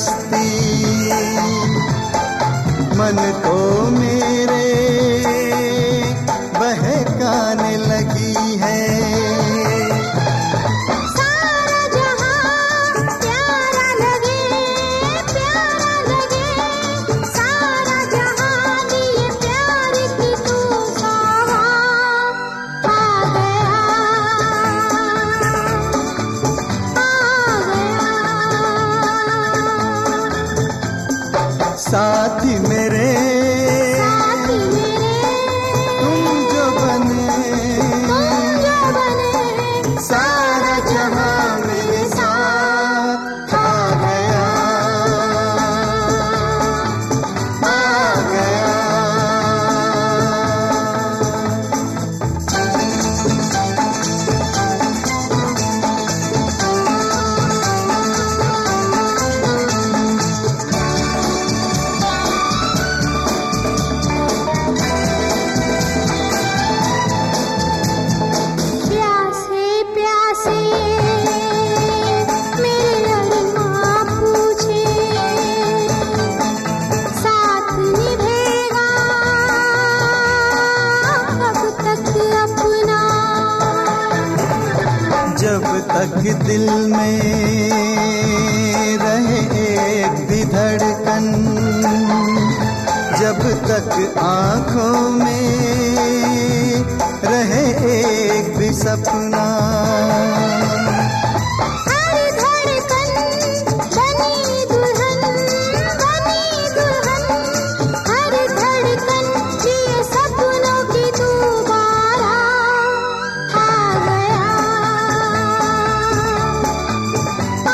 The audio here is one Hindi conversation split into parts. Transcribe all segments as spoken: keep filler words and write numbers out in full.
मस्ती मन को मेरे बहकाने लगी है। सारा जहां प्यारा लगे, प्यारा लगे, सारा जहां दिए प्यार की तू सौगात। आ गया, आ गया साथी मेरे साथी मेरे, तुम जो बने, तुम जो बने, सारा जहां मेरे साथ आ गया, आ गया। प्यासे प्यासे मेरे अरमां पूछे, साथ निभेगा कब तक अपना। जब तक दिल में रहे एक भी धड़कन, जब तक आंखों में रहे एक भी सपना। हर धड़कन बनी दुल्हन, बनी दुल्हन, हर धड़कन जिए सपनों की तू बारात। आ गया, आ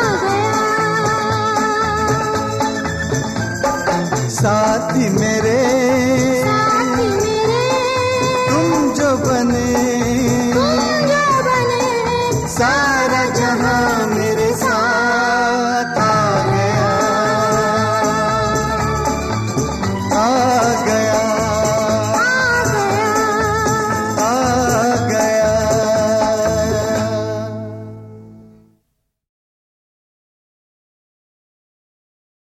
गया साथी मेरे साथी मेरे, तुम जो बने,